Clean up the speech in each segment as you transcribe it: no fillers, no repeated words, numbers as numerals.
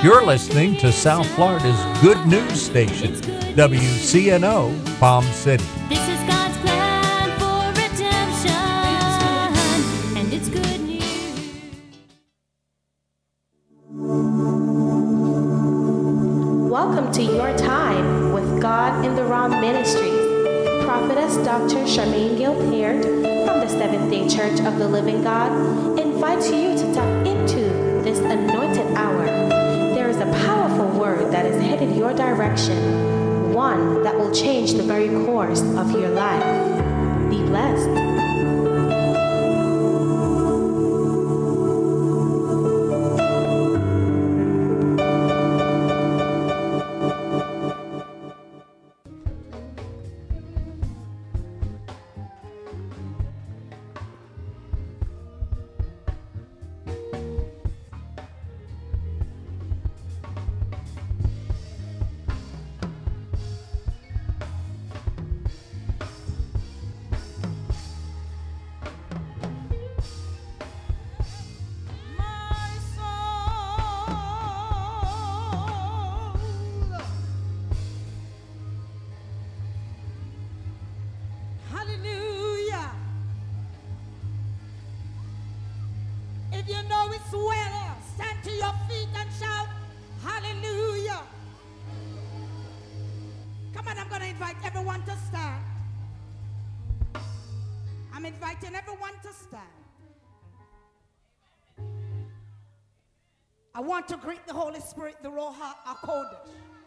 You're listening to South Florida's good news station, WCNO Palm City. This is God's plan for redemption, and it's good news. Welcome to Your Time with God in the Raw Ministries. Prophetess Dr. Charmaine Gilpert from the Seventh-day Church of the Living God invites you to tap into this anointed hour. There is a powerful word that is headed your direction, one that will change the very course of your life. Be blessed. If you know it's well, stand to your feet and shout, hallelujah. Come on, I'm going to invite everyone to stand. I'm inviting everyone to stand. I want to greet the Holy Spirit, the Ruach HaKodesh.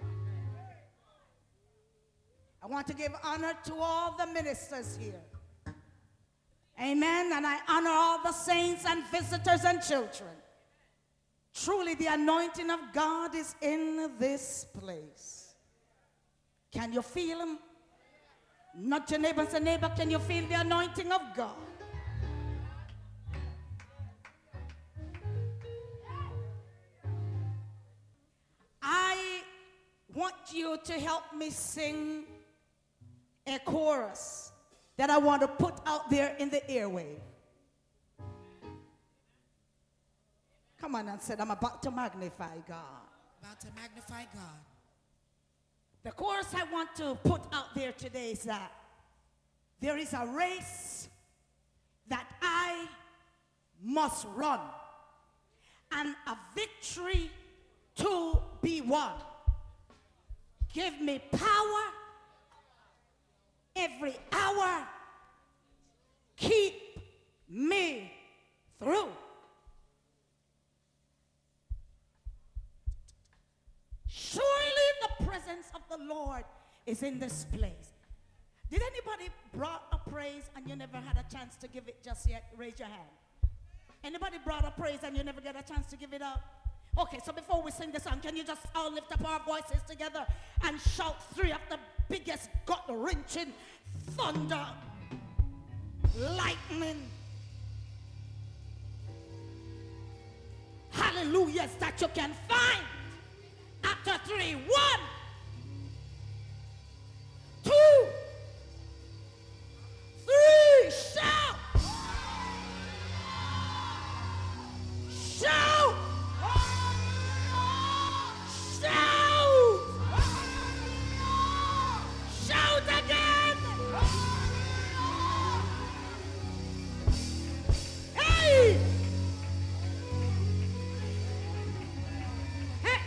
I want to give honor to all the ministers here. Amen. And I honor all the saints and visitors and children. Truly, the anointing of God is in this place. Can you feel him? Not your neighbor, say, neighbor, can you feel the anointing of God? I want you to help me sing a chorus that I want to put out there in the airway. Come on and say, I'm about to magnify God. About to magnify God. The chorus I want to put out there today is that there is a race that I must run, and a victory to be won. Give me power every hour. Keep me through. Surely the presence of the Lord is in this place. Did anybody brought a praise and you never had a chance to give it just yet? Raise your hand. Anybody brought a praise and you never get a chance to give it up? Okay, so before we sing the song, can you just all lift up our voices together and shout three of the biggest gut-wrenching thunder, lightning, hallelujahs that you can find? After 3, 1, 2, 3, shout! Shout! Shout! Shout again! Hey! Hey!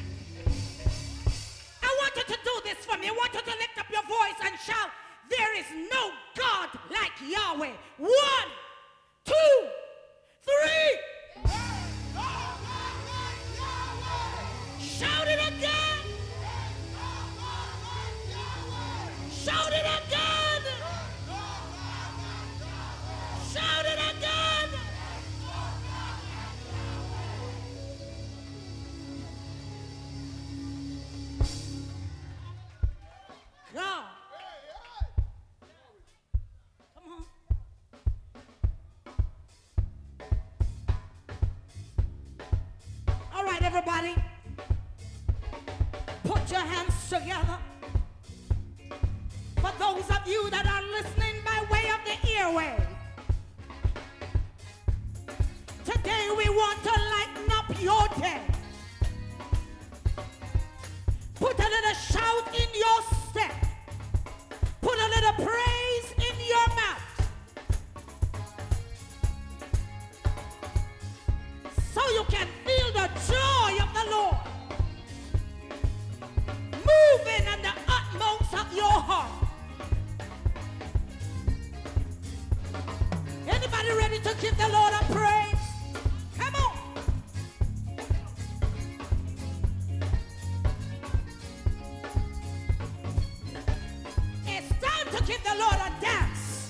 I want you to do this for me. I want you to lift up your voice and shout, there is no God like Yahweh. 1, 2, 3. Shout it again. Shout it again. Shout it again. God. Come on. All right, everybody. Put your hands together. For those of you that are listening by way of the airway, today we want to lighten up your day. little shout in your step. Put a little praise in your mouth. So you can feel the joy of the Lord moving in the utmost of your heart. Anybody ready to give the Lord a praise? Come on. It's time to give the Lord a dance.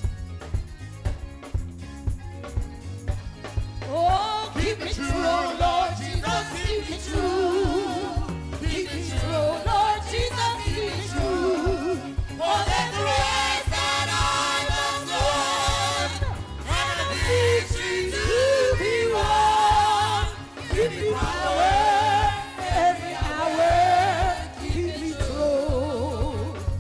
Oh, keep me true, Lord Jesus, keep me true. Keep me true, Lord Jesus, keep me true. For the grace that I must run, and the victory to be won. Give me power every hour, keep me true.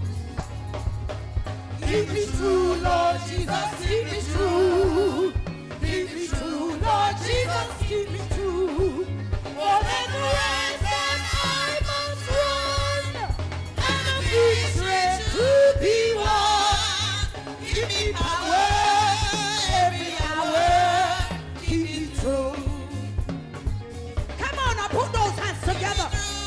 Keep me true, Lord Jesus, keep me true. Keep me true, Lord Jesus, keep me true. For the grace that I must run, and the victory to be won. Give me power every hour, keep me true. Come on, now put those hands together.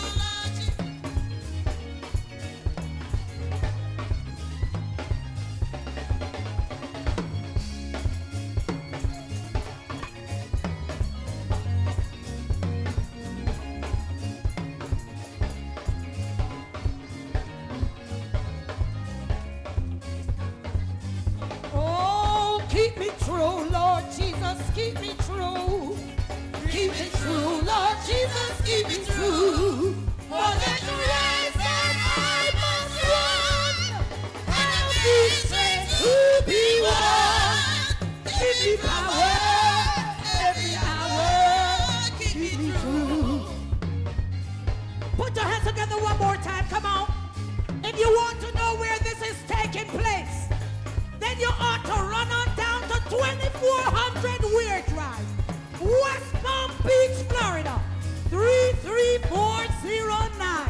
Oh, keep me true, Lord Jesus, keep me true. Keep me true, Lord Jesus, keep me true. For the grace that I must run, and the victory to be won. Give me power every hour, keep me true. Put your hands together one more time, come on. If you want to know where this is taking place, then you ought to run on down to 2400 Weir Drive, West Palm Beach, Florida, 33409.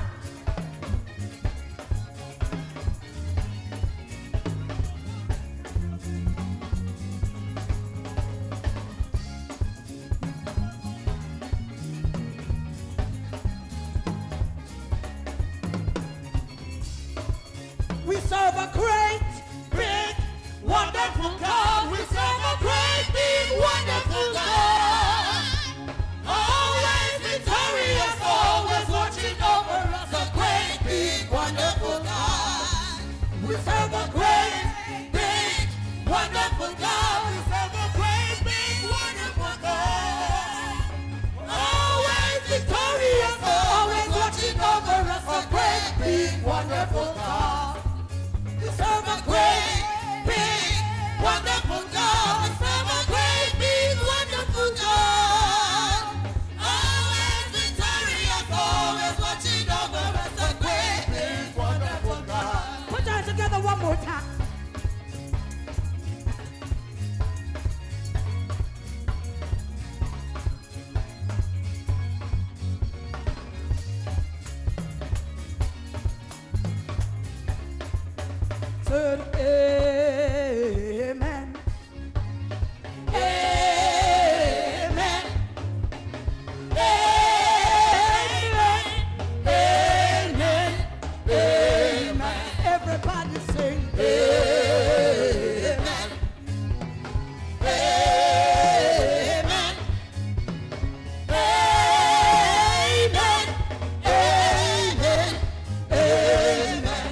We serve a great, big, wonderful God. We serve a great, big, wonderful God. Always victorious, always watching over us. A great, big, wonderful God. We serve a great, big, wonderful God. We serve a great, big, wonderful God. Always victorious, always watching over us. A great, big, wonderful God. We serve a great, big, wonderful God. We serve a great, big, wonderful God. Always victorious, always watching over us. A great, big, wonderful God. Put your hands together one more time. Said amen. Amen. Amen. Amen. Amen. Everybody sing amen. Amen. Amen. Amen. Amen.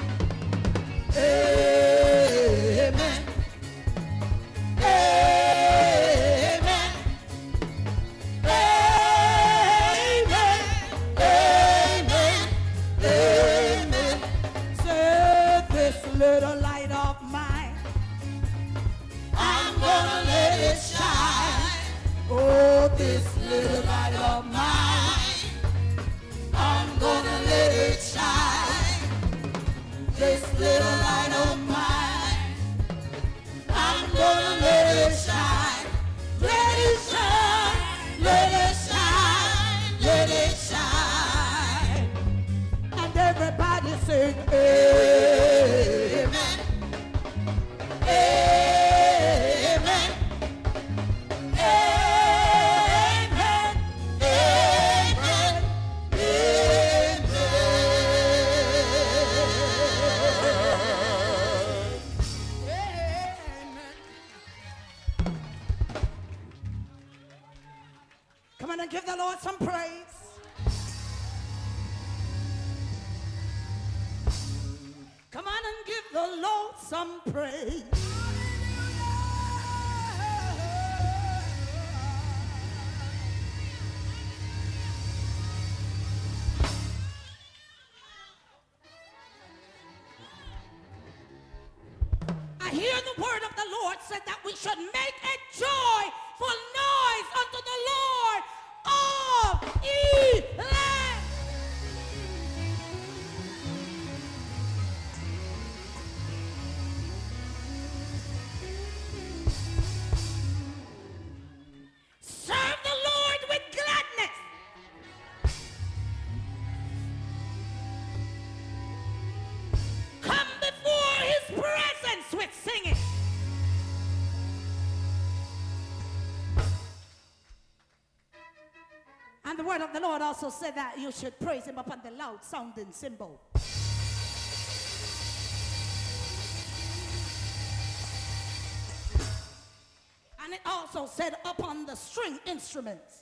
Amen. Amen. Amen. Amen. Amen. Say this little light of mine, I'm gonna let it shine. Oh, this little light of mine, I'm gonna let it shine. This little light of mine, I'm gonna let it shine. Let it shine, let it shine, let it shine. And everybody Come on and give the Lord some praise. Come on and give the Lord some praise. I hear the word of the Lord said that we should make a joyful noise unto the Lord of Elam. Serve the Lord with gladness. Come before his presence with singing. And the word of the Lord also said that you should praise him upon the loud sounding cymbal. And it also said upon the string instruments.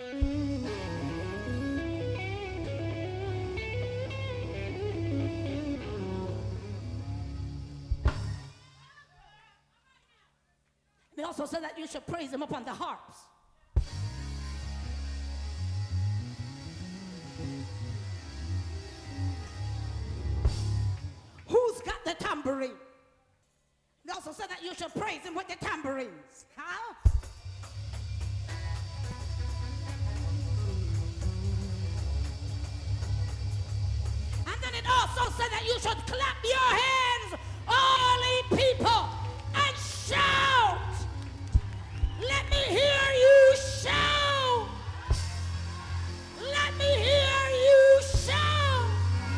They also said that you should praise him upon the harps. Who's got the tambourine? They also said that you should praise him with the tambourines. How? And then it also said that you should clap your hands, all ye people, and shout. Let me hear you shout. Let me hear you shout.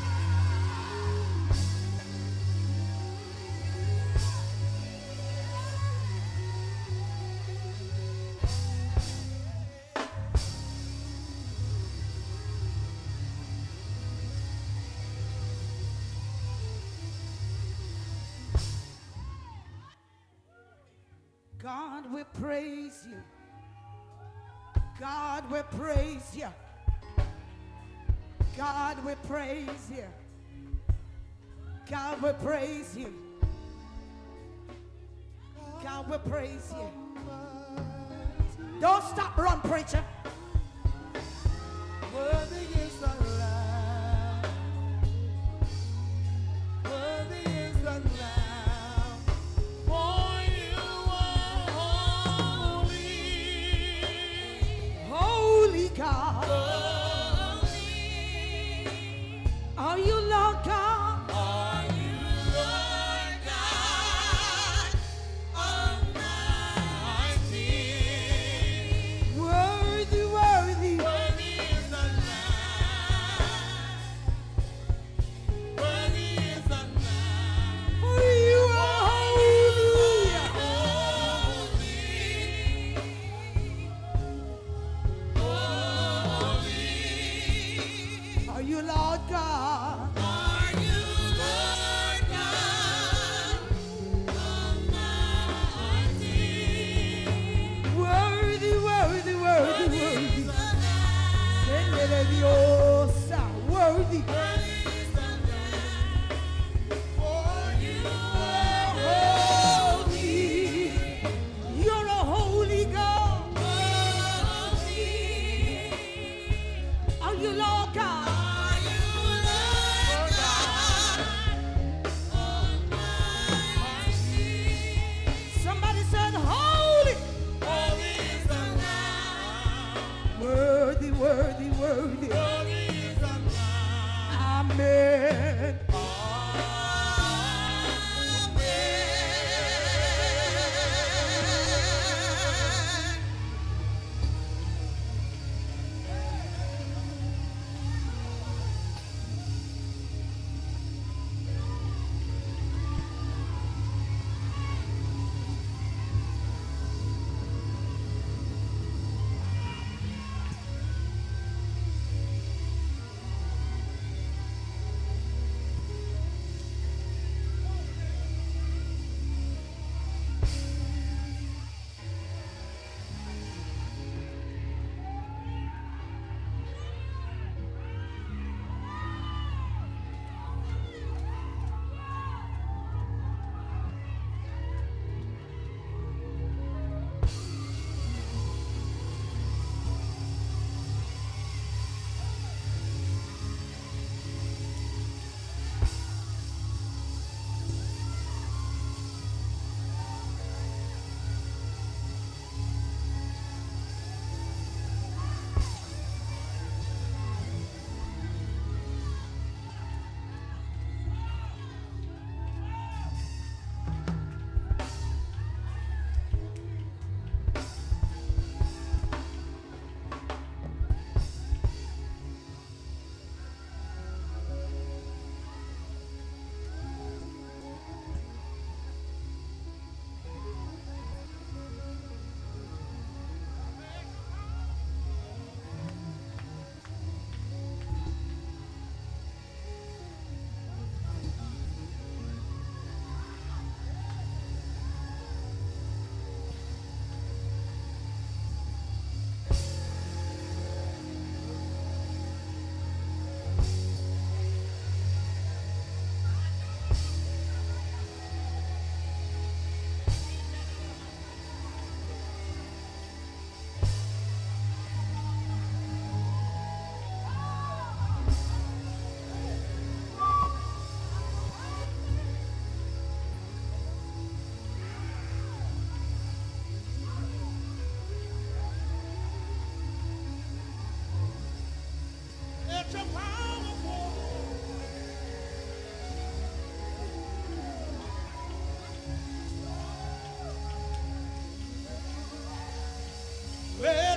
God, we praise you. God, we praise you. God, we praise you. God, we praise you. God, we praise you. Don't stop, run, preacher. Worthy is the Lamb. Worthy is the Lamb. For you are holy. Holy God. Are you Lord God? Are you Lord God Almighty? Worthy, worthy. Worthy is the Lamb.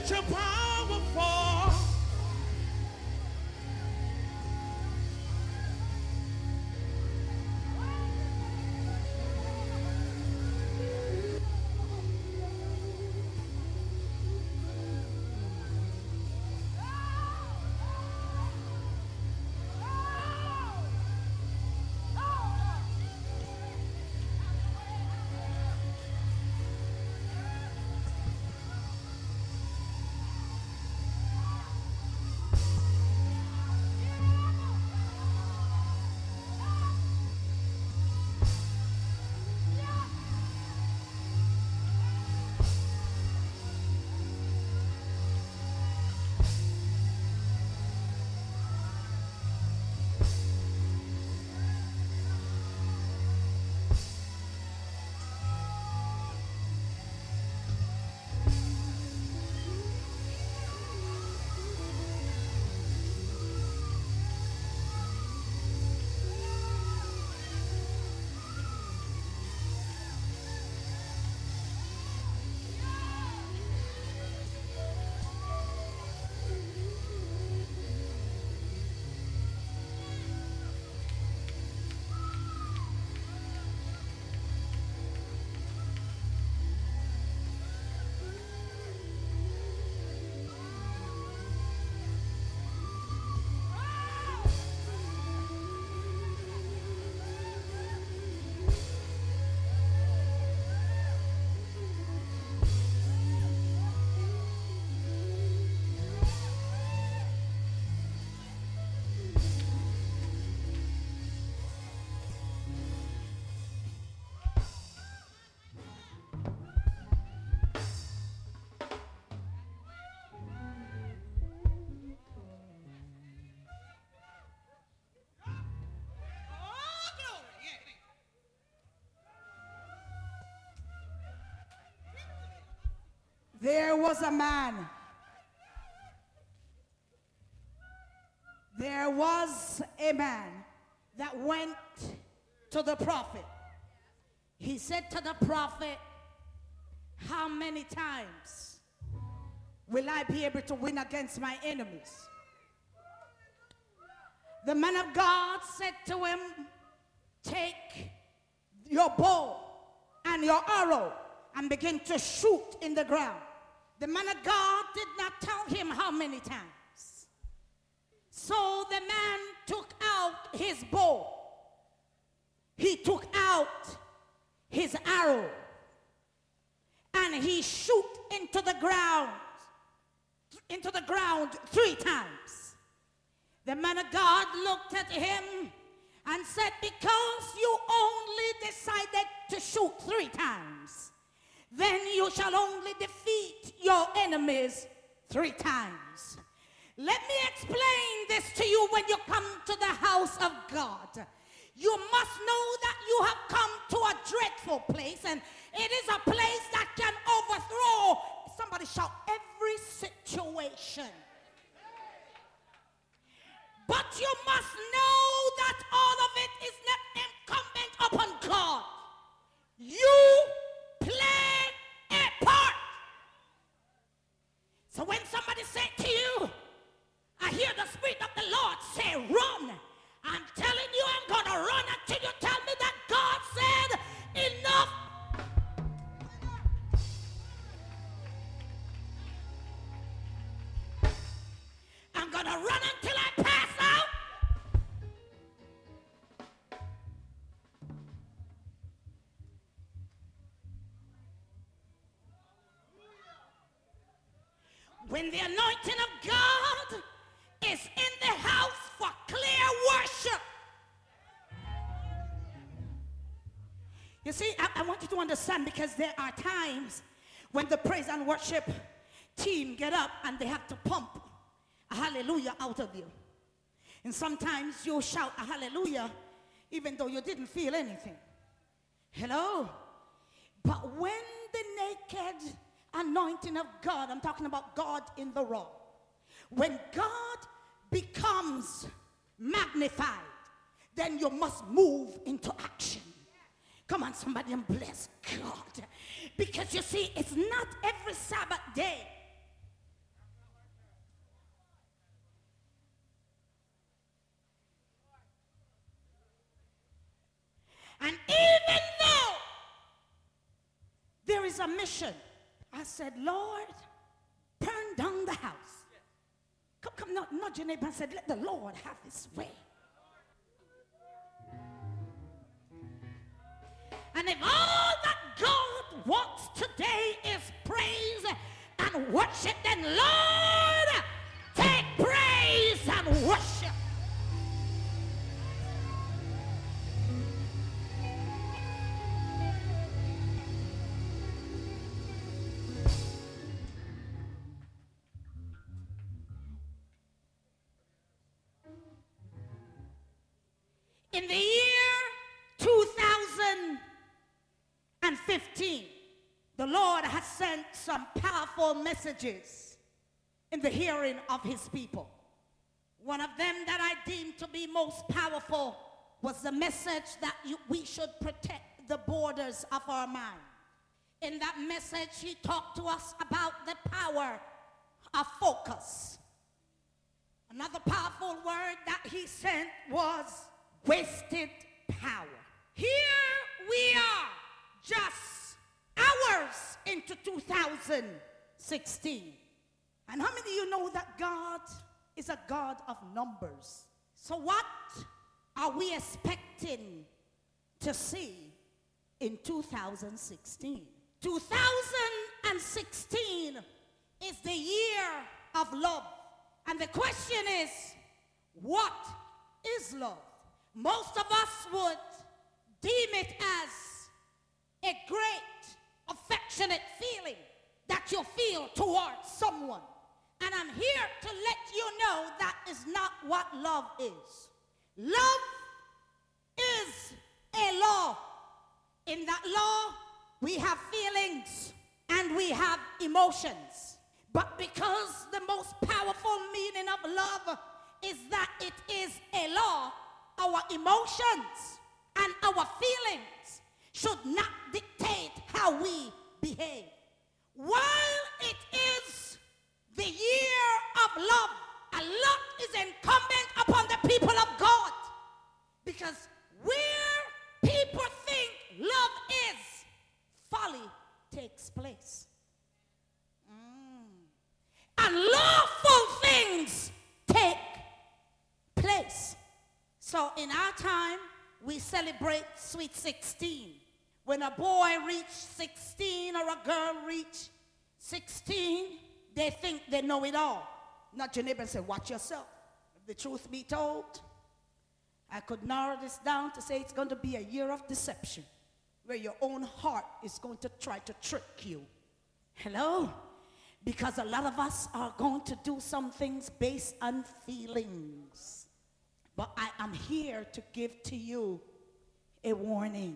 Let your power fall. There was a man. There was a man that went to the prophet. He said to the prophet, how many times will I be able to win against my enemies? The man of God said to him, take your bow and your arrow and begin to shoot in the ground. The man of God did not tell him how many times. So the man took out his bow. He took out his arrow. And he shoot into the ground 3 times. The man of God looked at him and said, because you only decided to shoot 3 times, then you shall only defeat your enemies 3 times. Let me explain this to you. When you come to the house of God, you must know that you have come to a dreadful place, and it is a place that can overthrow, somebody shout, every situation. But you must know that all of it is not incumbent upon God. You play a part. So when somebody say to you, I hear the Spirit of the Lord say, run. I'm telling you, I'm going to run until you tell me that God said, enough. I'm going to run until I pass out. When the anointing of God is in the house for clear worship. You see, I want you to understand, because there are times when the praise and worship team get up and they have to pump a hallelujah out of you. And sometimes you shout a hallelujah even though you didn't feel anything. Hello? But when the naked anointing of God, I'm talking about God in the raw, when God becomes magnified, then you must move into action. Come on, somebody, and bless God. Because you see, it's not every Sabbath day is a mission. I said, Lord, burn down the house. Come, nudge your neighbor and said, let the Lord have his way. And if all that God wants today is praise and worship, then Lord, take praise and worship. In the year 2015, the Lord has sent some powerful messages in the hearing of his people. One of them that I deemed to be most powerful was the message that we should protect the borders of our mind. In that message, he talked to us about the power of focus. Another powerful word that he sent was wasted power. Here we are, just hours into 2016. And how many of you know that God is a God of numbers? So what are we expecting to see in 2016? 2016 is the year of love. And the question is, what is love? Most of us would deem it as a great, affectionate feeling that you feel towards someone. And I'm here to let you know that is not what love is. Love is a law. In that law, we have feelings and we have emotions. But because the most powerful meaning of love is that it is a law, our emotions and our feelings should not dictate how we behave. While it is the year of love, a lot is incumbent upon the people of God. Because where people think love is, folly takes place. And lawful things take place. So in our time, we celebrate Sweet 16. When a boy reaches 16 or a girl reaches 16, they think they know it all. Not your neighbor and say, watch yourself. If the truth be told, I could narrow this down to say it's going to be a year of deception, where your own heart is going to try to trick you. Hello? Because a lot of us are going to do some things based on feelings. But I am here to give to you a warning.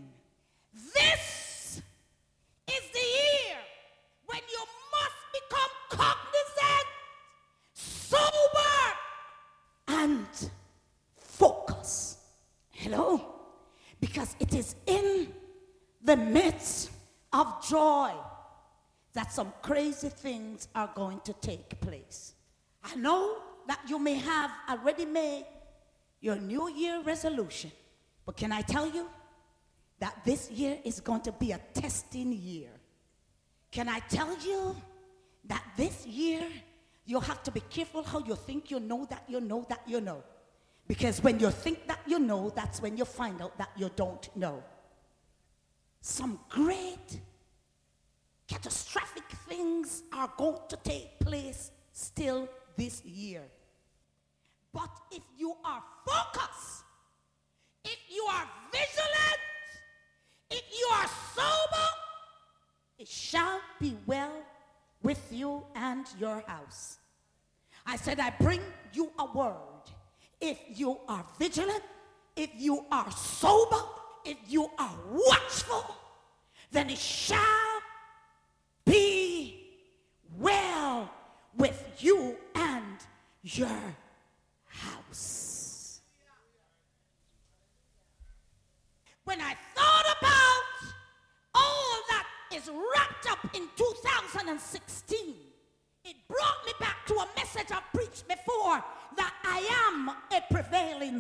This is the year when you must become cognizant, sober, and focus. Hello? Because it is in the midst of joy that some crazy things are going to take place. I know that you may have already made your New Year resolution, but can I tell you that this year is going to be a testing year? Can I tell you that this year you have to be careful how you think you know that you know that you know? Because when you think that you know, that's when you find out that you don't know. Some great catastrophic things are going to take place still this year. But if you are focused, if you are vigilant, if you are sober, it shall be well with you and your house. I said, I bring you a word. If you are vigilant, if you are sober, if you are watchful, then it shall be well with you and your house. When I thought about all that is wrapped up in 2016, it brought me back to a message I preached before, that I am a prevailing.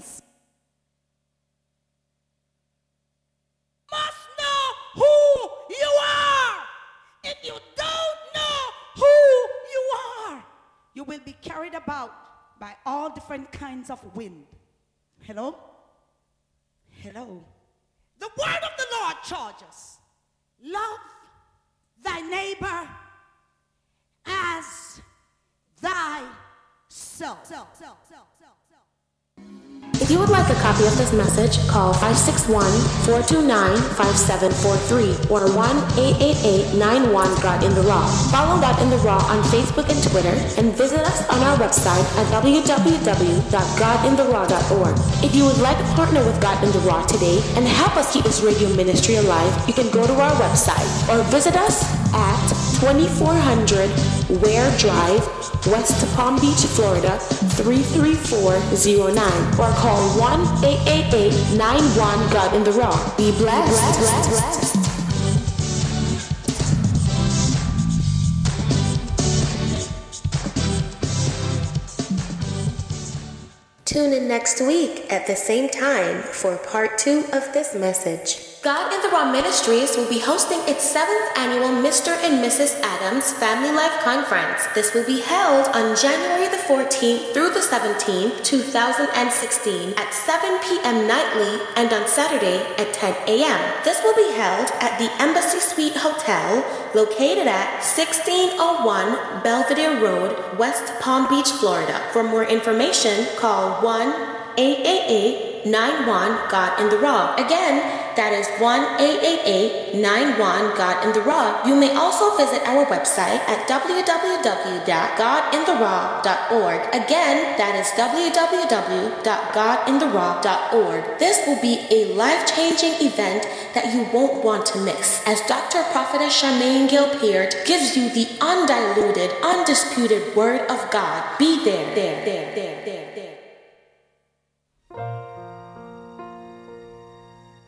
Must know who you are. will be carried about by all different kinds of wind. Hello? Hello? The word of the Lord charges, love thy neighbor as thyself. If you would like a copy of this message, call 561-429-5743 or 1-888-91-GOD in the Raw. Follow God in the Raw on Facebook and Twitter, and visit us on our website at www.godintheraw.org. If you would like to partner with God in the Raw today and help us keep this radio ministry alive, you can go to our website or visit us at 2400 Ware Drive, West Palm Beach, Florida 33409, or call 1-888-91-GOD in the Raw. Be blessed. Tune in next week at the same time for part 2 of this message. God in the Raw Ministries will be hosting its 7th annual Mr. and Mrs. Adams Family Life Conference. This will be held on January the 14th through the 17th, 2016 at 7 p.m. nightly and on Saturday at 10 a.m. This will be held at the Embassy Suite Hotel located at 1601 Belvedere Road, West Palm Beach, Florida. For more information, call 1-888-91-GOD in the Raw. Again, that is 1-888-91-GOD in the Raw. You may also visit our website at www.godintheraw.org. Again, that is www.godintheraw.org. This will be a life-changing event that you won't want to miss, as Dr. Prophetess Charmaine Gilpeart gives you the undiluted, undisputed Word of God. Be there.